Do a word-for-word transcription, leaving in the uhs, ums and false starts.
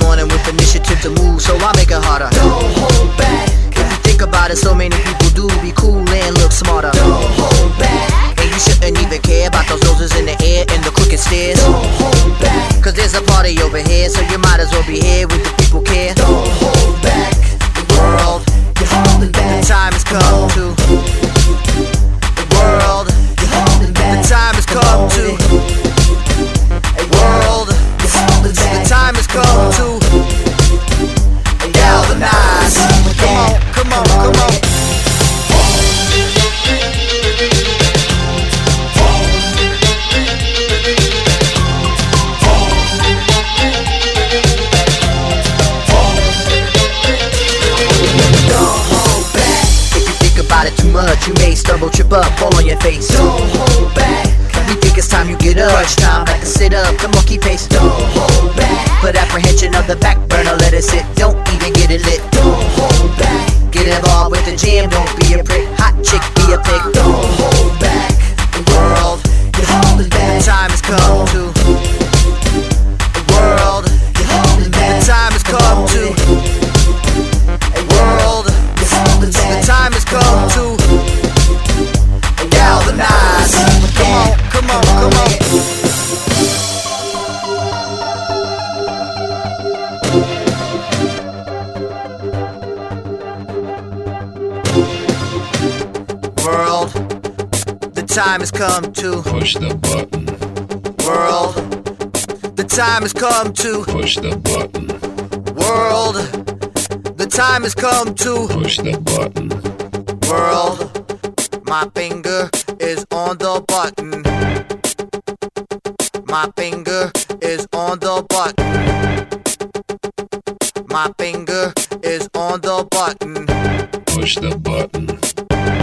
morning with initiative to move, so I make it harder. Don't hold back. If you think about it, so many people do be cool and look smarter. Don't hold back. And you shouldn't even care about those noses in the air and the crooked stairs. Don't hold back. Cause there's a party over here, so you might as well be here with the people care. Don't hold back. The world, you're holding back. the time has come to. The world, you're holding back. the time has come to. The world, you're holding back. the time has come to. Galvanize. Come on, come on, come on. It too much, you may stumble, trip up, fall on your face. Don't hold back. You think it's time you get up, crunch time, back to sit up, come on, keep pace. Don't hold back. Put apprehension on the back burner, let it sit, don't even get it lit. Don't hold back. Get involved with the jam, don't be a prick, hot chick, be a pig. Don't hold back. The world, you're holding back. the time has come to. The world, you're holding back. the time has come to. The world, the time has come to galvanize. Come on, come on, come on. World, the time has come to push the button. World, the time has come to push the button. World, the time has come to push the button. World, my finger is on the button. My finger is on the button. My finger is on the button. Push the button.